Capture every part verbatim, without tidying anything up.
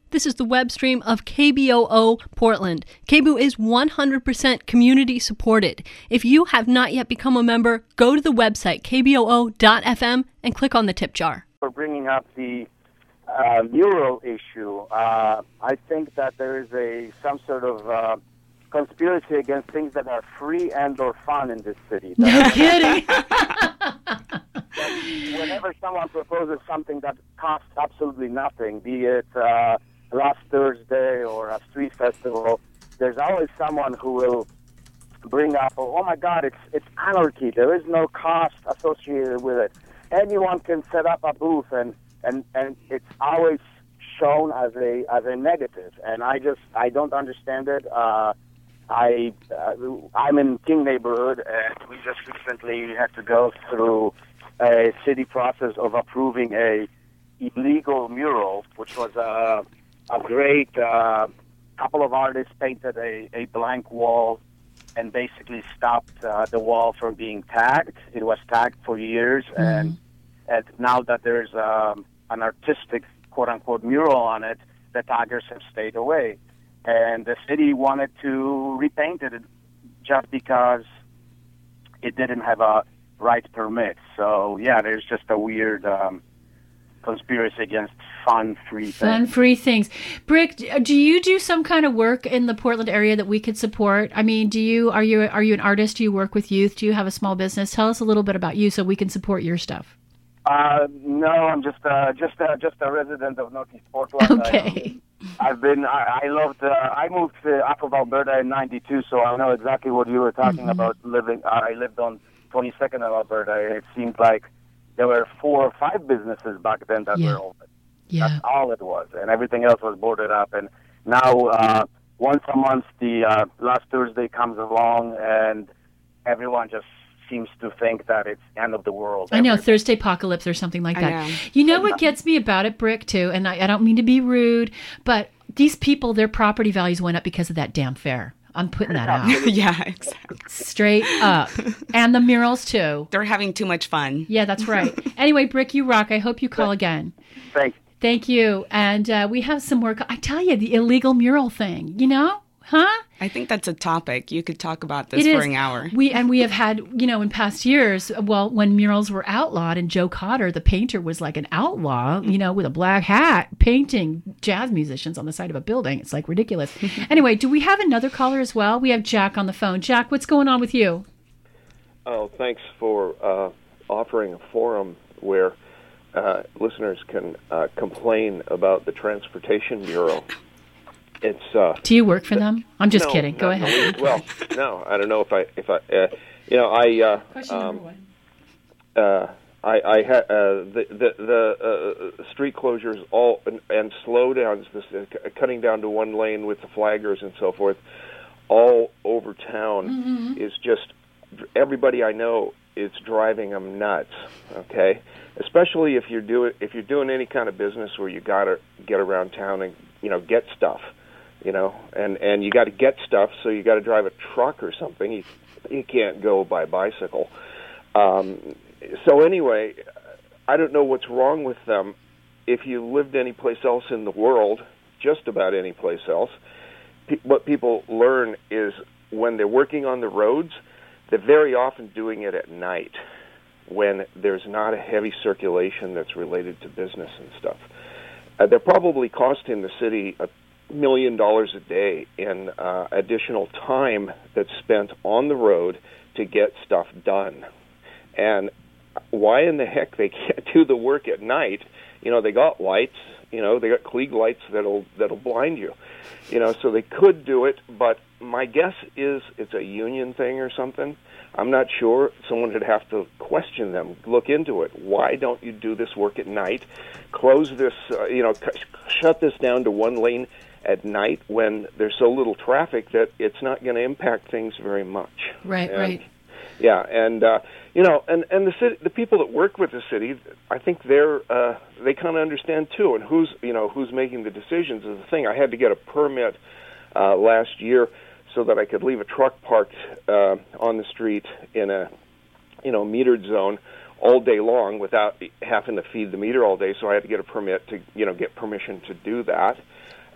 This is the web stream of K B O O Portland. K B O O is one hundred percent community supported. If you have not yet become a member, go to the website k b o o dot f m and click on the tip jar. For bringing up the uh, mural issue, uh, I think that there is a some sort of uh, conspiracy against things that are free and or fun in this city. No kidding. Whenever someone proposes something that costs absolutely nothing, be it uh, last Thursday or a street festival, there's always someone who will bring up, oh my God, it's it's anarchy. There is no cost associated with it. Anyone can set up a booth, and, and, and it's always shown as a as a negative. And I just I don't understand it. Uh, I uh, I'm in King neighborhood, and we just recently had to go through a city process of approving a illegal mural, which was a a great uh, couple of artists painted a, a blank wall and basically stopped uh, the wall from being tagged. It was tagged for years, mm-hmm. and, and now that there's um, an artistic quote-unquote mural on it, the taggers have stayed away. And the city wanted to repaint it just because it didn't have a right permit. So, yeah, there's just a weird um, conspiracy against fun, free things. Fun, free things. Brick, do you do some kind of work in the Portland area that we could support? I mean, do you are you are you an artist? Do you work with youth? Do you have a small business? Tell us a little bit about you so we can support your stuff. Uh, no, I'm just uh, just uh, just a resident of Northeast Portland. Okay. I, I've been. I, I loved. Uh, I moved to, up of Alberta in ninety-two, so I know exactly what you were talking mm-hmm. about. Living. Uh, I lived on twenty-second of Alberta. It seemed like there were four or five businesses back then that yeah. were open. Yeah. That's all it was, and everything else was boarded up. And now, uh, once a month, the uh, last Thursday comes along, and everyone just seems to think that it's end of the world. I know, every- Thursday apocalypse or something like that. Know. You know what gets me about it, Brick, too, and I, I don't mean to be rude, but these people, their property values went up because of that damn fair. I'm putting that out. Yeah, exactly. Straight up. And the murals, too. They're having too much fun. Yeah, that's right. Anyway, Brick, you rock. I hope you call again. Thanks. Thank you. And uh, we have some more. I tell you, the illegal mural thing, you know? Huh? I think that's a topic. You could talk about this it for is. an hour. We And we have had, you know, in past years, well, when murals were outlawed and Joe Cotter, the painter, was like an outlaw, you know, with a black hat, painting jazz musicians on the side of a building. It's like ridiculous. Anyway, do we have another caller as well? We have Jack on the phone. Jack, what's going on with you? Oh, thanks for uh, offering a forum where uh, listeners can uh, complain about the Transportation Bureau. It's. Uh, Do you work for them? I'm just no, kidding. No, Go ahead. No, well, no, I don't know if I, if I, uh, you know, I. Uh, Question um, number one. Uh, I, I had uh, the the, the uh, street closures all and, and slowdowns, this uh, cutting down to one lane with the flaggers and so forth, all over town mm-hmm. is just everybody I know. It's driving them nuts. Okay, especially if you're doing if you're doing any kind of business where you gotta get around town and you know get stuff. You know, and, and you got to get stuff, so you got to drive a truck or something. You, you can't go by bicycle. Um, so anyway, I don't know what's wrong with them. If you lived any place else in the world, just about any place else, pe- what people learn is when they're working on the roads, they're very often doing it at night when there's not a heavy circulation that's related to business and stuff. Uh, they're probably costing the city a million dollars a day in uh, additional time that's spent on the road to get stuff done. And why in the heck they can't do the work at night? You know, they got lights, you know, they got Klieg lights that'll that'll blind you. You know, so they could do it, but my guess is it's a union thing or something. I'm not sure. Someone would have to question them, look into it. Why don't you do this work at night? Close this, uh, you know, c- shut this down to one lane at night when there's so little traffic that it's not going to impact things very much. Right, and, right. Yeah, and uh, you know, and and the city, the people that work with the city, I think they're uh, they kind of understand too. And who's you know who's making the decisions is the thing. I had to get a permit uh, last year so that I could leave a truck parked uh, on the street in a you know metered zone all day long without having to feed the meter all day. So I had to get a permit to you know get permission to do that.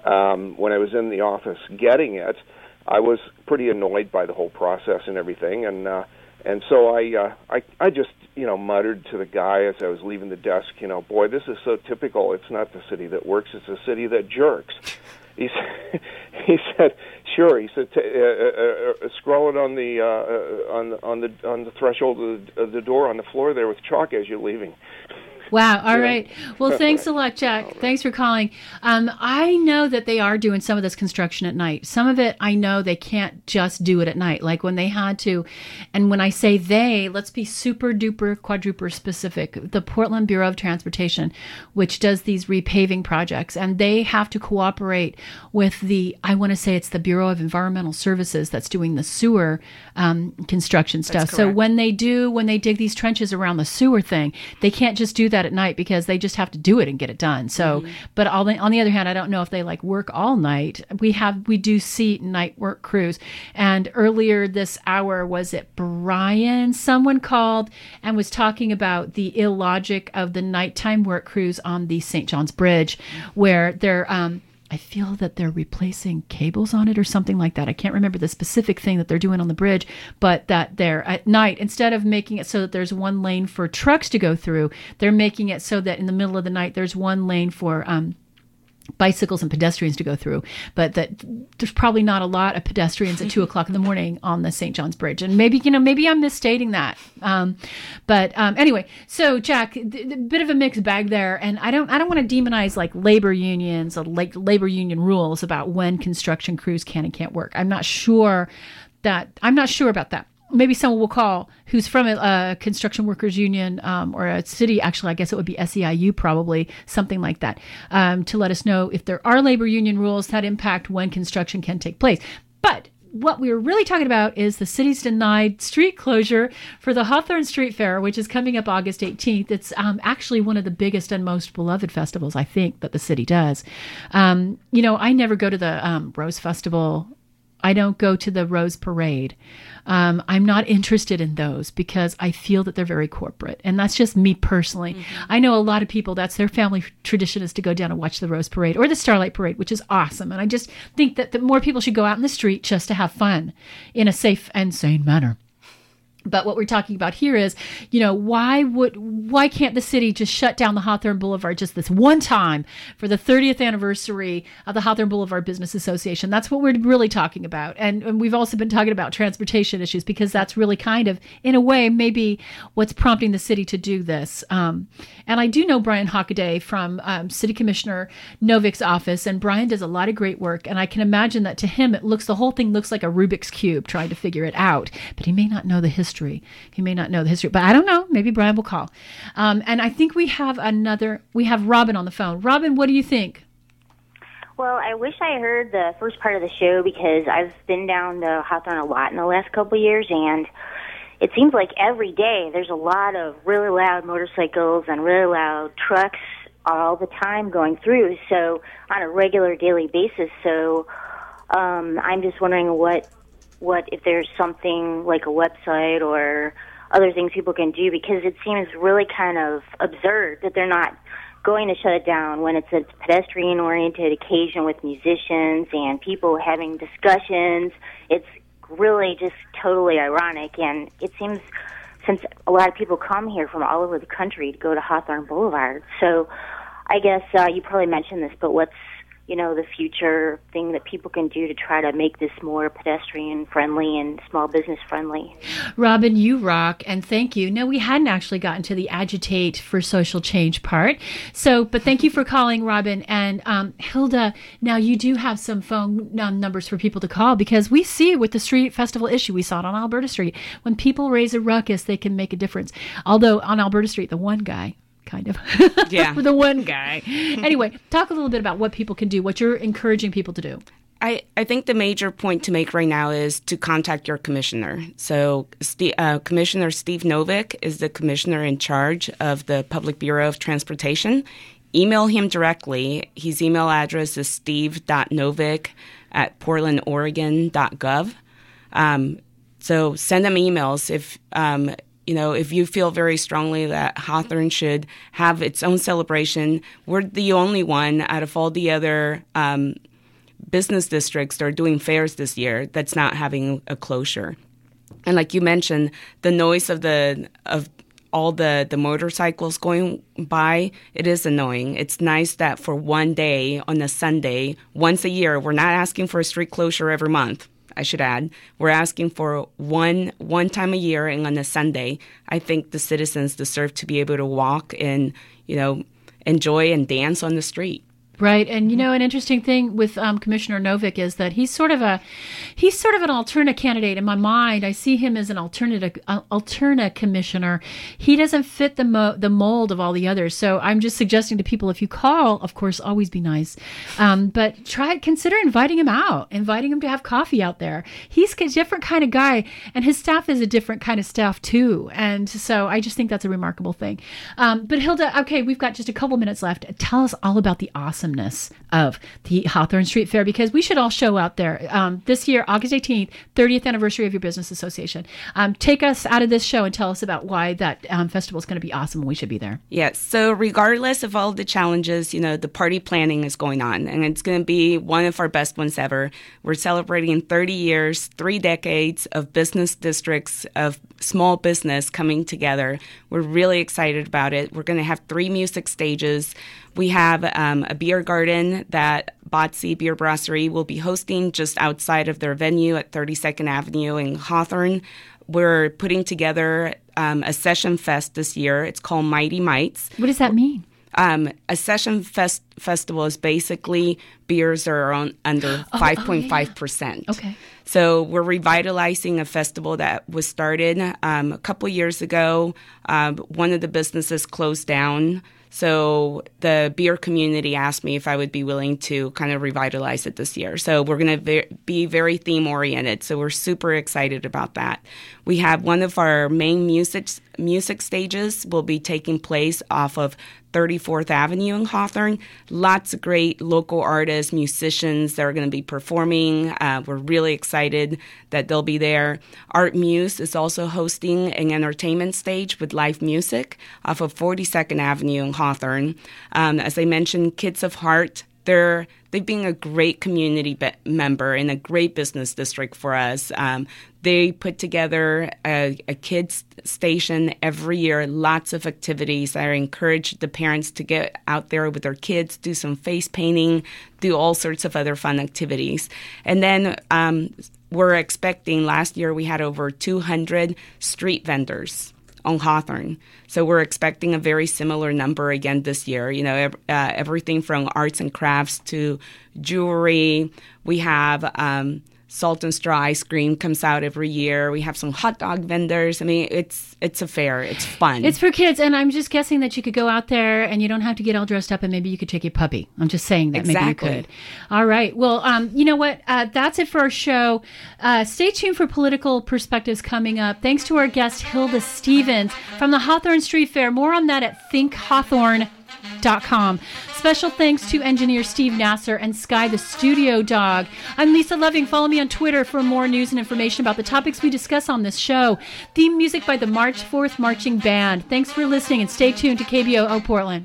um, when I was in the office getting it, I was pretty annoyed by the whole process and everything, and uh, and so I, uh, I I just you know muttered to the guy as I was leaving the desk, you know, boy, this is so typical. It's not the city that works; it's the city that jerks. He said, he said, sure. He said, t- uh, uh, uh, scroll it on the uh, uh, on on the on the threshold of the, of the door on the floor there with chalk as you're leaving. Wow. All Yeah. right. Well, thanks a lot, Jack. All right. Thanks for calling. Um, I know that they are doing some of this construction at night. Some of it, I know they can't just do it at night. Like when they had to, and when I say they, let's be super duper quadruper specific. The Portland Bureau of Transportation, which does these repaving projects, and they have to cooperate with the, I want to say it's the Bureau of Environmental Services that's doing the sewer um, construction stuff. So correct. when they do, when they dig these trenches around the sewer thing, they can't just do that at night because they just have to do it and get it done. So, Mm-hmm. but all the, on the other hand, I don't know if they like work all night. We have, we do see night work crews. And earlier this hour, was it Brian? Someone called and was talking about the illogic of the nighttime work crews on the Saint John's Bridge, where they're, um, I feel that they're replacing cables on it or something like that. I can't remember the specific thing that they're doing on the bridge, but that they're at night, instead of making it so that there's one lane for trucks to go through, they're making it so that in the middle of the night, there's one lane for um, bicycles and pedestrians to go through, but that there's probably not a lot of pedestrians at two o'clock in the morning on the Saint John's Bridge. And maybe, you know, maybe I'm misstating that. Um, but um, anyway, so Jack, a bit of a mixed bag there. And I don't, I don't want to demonize like labor unions or like labor union rules about when construction crews can and can't work. I'm not sure that, I'm not sure about that. Maybe someone will call who's from a, a construction workers union um, or a city. Actually, I guess it would be S E I U, probably something like that, um, to let us know if there are labor union rules that impact when construction can take place. But what we were really talking about is the city's denied street closure for the Hawthorne Street Fair, which is coming up August eighteenth. It's um, actually one of the biggest and most beloved festivals, I think, that the city does. Um, you know, I never go to the um, Rose Festival. I don't go to the Rose Parade. Um, I'm not interested in those because I feel that they're very corporate. And that's just me personally. Mm-hmm. I know a lot of people, that's their family tradition, is to go down and watch the Rose Parade or the Starlight Parade, which is awesome. And I just think that, that more people should go out in the street just to have fun in a safe and sane manner. But what we're talking about here is, you know, why would why can't the city just shut down the Hawthorne Boulevard just this one time for the thirtieth anniversary of the Hawthorne Boulevard Business Association? That's what we're really talking about. And, and we've also been talking about transportation issues because that's really kind of, in a way, maybe what's prompting the city to do this. Um, and I do know Brian Hockaday from um, City Commissioner Novik's office, and Brian does a lot of great work. And I can imagine that to him, it looks the whole thing looks like a Rubik's Cube trying to figure it out. But he may not know the history. History. He may not know the history, but I don't know. Maybe Brian will call. Um, and I think we have another, we have Robin on the phone. Robin, what do you think? Well, I wish I heard the first part of the show because I've been down to Hawthorne a lot in the last couple of years, and it seems like every day there's a lot of really loud motorcycles and really loud trucks all the time going through, so on a regular daily basis. So um, I'm just wondering what what if there's something like a website or other things people can do, because it seems really kind of absurd that they're not going to shut it down when it's a pedestrian-oriented occasion with musicians and people having discussions. It's really just totally ironic, and it seems since a lot of people come here from all over the country to go to Hawthorne Boulevard. So I guess uh, you probably mentioned this, but what's you know, the future thing that people can do to try to make this more pedestrian-friendly and small business-friendly. Robin, you rock, and thank you. No, we hadn't actually gotten to the agitate for social change part. So, but thank you for calling, Robin. And um, Hilda, now you do have some phone um, numbers for people to call, because we see with the street festival issue, we saw it on Alberta Street, when people raise a ruckus, they can make a difference. Although on Alberta Street, the one guy, kind of. Yeah. For the one guy. Anyway, talk a little bit about what people can do, what you're encouraging people to do. I, I think the major point to make right now is to contact your commissioner. So Steve, uh, Commissioner Steve Novik is the commissioner in charge of the Public Bureau of Transportation. Email him directly. His email address is steve dot novik at portland oregon dot gov. Um, so send them emails if um, you know, if you feel very strongly that Hawthorne should have its own celebration. We're the only one out of all the other um, business districts that are doing fairs this year that's not having a closure. And like you mentioned, the noise of the of all the, the motorcycles going by, it is annoying. It's nice that for one day on a Sunday, once a year, we're not asking for a street closure every month, I should add. We're asking for one one time a year, and on a Sunday, I think the citizens deserve to be able to walk and, you know, enjoy and dance on the street. Right. And, you know, an interesting thing with um, Commissioner Novick is that he's sort of a he's sort of an alternate candidate. In my mind, I see him as an alternate uh, alternate commissioner. He doesn't fit the mo- the mold of all the others. So I'm just suggesting to people, if you call, of course, always be nice. Um, but try consider inviting him out, inviting him to have coffee out there. He's a different kind of guy, and his staff is a different kind of staff, too. And so I just think that's a remarkable thing. Um, but Hilda, okay, we've got just a couple minutes left. Tell us all about the awesome of the Hawthorne Street Fair, because we should all show out there um, this year, August eighteenth, thirtieth anniversary of your business association. Um, take us out of this show and tell us about why that um, festival is going to be awesome and we should be there. Yes. So regardless of all the challenges, you know, the party planning is going on, and it's going to be one of our best ones ever. We're celebrating thirty years, three decades of business districts, of small business coming together. We're really excited about it. We're going to have three music stages. We have um, a beer garden that Botsy Beer Brasserie will be hosting just outside of their venue at thirty-second Avenue in Hawthorne. We're putting together um, a session fest this year. It's called Mighty Mites. What does that mean? Um, a session fest festival is basically beers that are on under oh, five point five percent. Oh, yeah. Okay. So we're revitalizing a festival that was started um, a couple years ago. Um, one of the businesses closed down. So the beer community asked me if I would be willing to kind of revitalize it this year. So we're going to ve- be very theme-oriented. So we're super excited about that. We have one of our main music music stages will be taking place off of thirty-fourth Avenue in Hawthorne. Lots of great local artists, musicians that are going to be performing. Uh, we're really excited that they'll be there. Art Muse is also hosting an entertainment stage with live music off of forty-second Avenue in Hawthorne. Um, as I mentioned, Kids of Heart, they're they've been a great community be- member and a great business district for us. Um, they put together a, a kids station every year, lots of activities. I encourage the parents to get out there with their kids, do some face painting, do all sorts of other fun activities. And then um, we're expecting, last year we had over two hundred street vendors on Hawthorne. So we're expecting a very similar number again this year. You know, uh, everything from arts and crafts to jewelry. We have um, Salt and Straw ice cream comes out every year. We have some hot dog vendors. I mean, it's it's a fair. It's fun. It's for kids, and I'm just guessing that you could go out there and you don't have to get all dressed up, and maybe you could take your puppy. I'm just saying that exactly. Maybe you could. All right. Well, um, you know what? Uh, that's it for our show. Uh, stay tuned for political perspectives coming up. Thanks to our guest, Hilda Stevens from the Hawthorne Street Fair. More on that at think hawthorne dot com. Special thanks to engineer Steve Nasser and Sky the Studio Dog. I'm Lisa Loving. Follow me on Twitter for more news and information about the topics we discuss on this show. Theme music by the March fourth Marching Band. Thanks for listening, and stay tuned to K B O O Portland.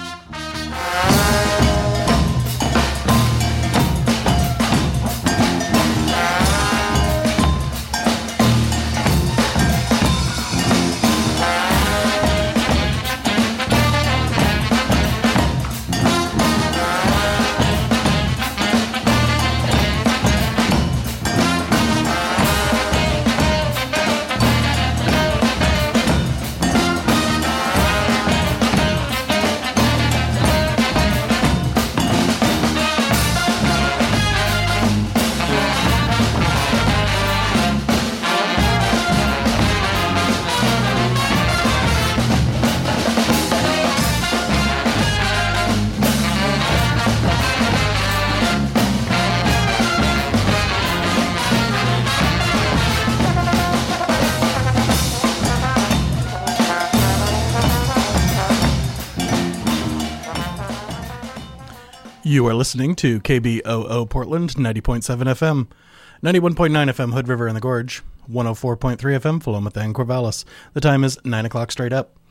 You are listening to K B O O Portland, ninety point seven F M, ninety-one point nine F M Hood River and the Gorge, one oh four point three F M Philomath and Corvallis. The time is nine o'clock straight up.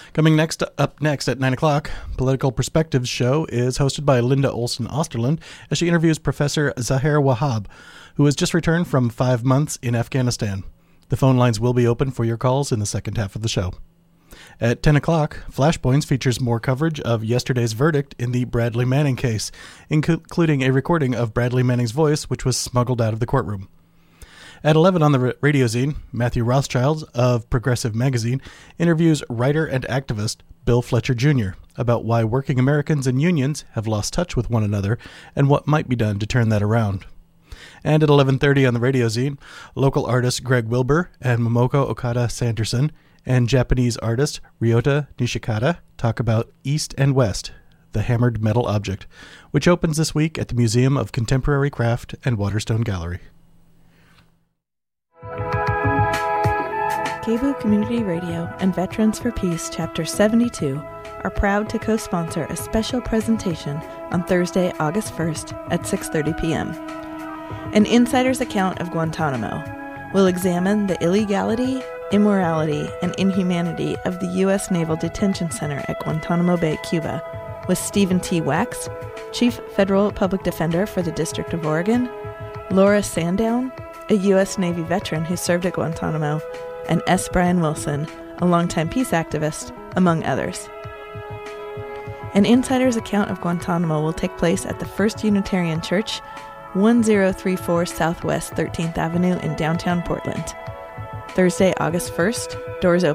Coming next up next at nine o'clock, Political Perspectives show is hosted by Linda Olson Osterland as she interviews Professor Zaher Wahab, who has just returned from five months in Afghanistan. The phone lines will be open for your calls in the second half of the show. At ten o'clock, Flashpoints features more coverage of yesterday's verdict in the Bradley Manning case, including a recording of Bradley Manning's voice, which was smuggled out of the courtroom. At eleven on the radio zine, Matthew Rothschild of Progressive Magazine interviews writer and activist Bill Fletcher Junior about why working Americans and unions have lost touch with one another and what might be done to turn that around. And at eleven thirty on the radio zine, local artist Greg Wilbur and Momoko Okada Sanderson and Japanese artist Ryota Nishikata talk about East and West, the Hammered Metal Object, which opens this week at the Museum of Contemporary Craft and Waterstone Gallery. K B U Community Radio and Veterans for Peace Chapter seventy-two are proud to co-sponsor a special presentation on Thursday, August first at six thirty p.m. An insider's account of Guantanamo will examine the illegality, immorality, and inhumanity of the U S Naval Detention Center at Guantanamo Bay, Cuba, with Stephen T. Wax, Chief Federal Public Defender for the District of Oregon, Laura Sandown, a U S Navy veteran who served at Guantanamo, and S. Brian Wilson, a longtime peace activist, among others. An insider's account of Guantanamo will take place at the First Unitarian Church, one oh three four Southwest thirteenth Avenue in downtown Portland. Thursday, August first, doors open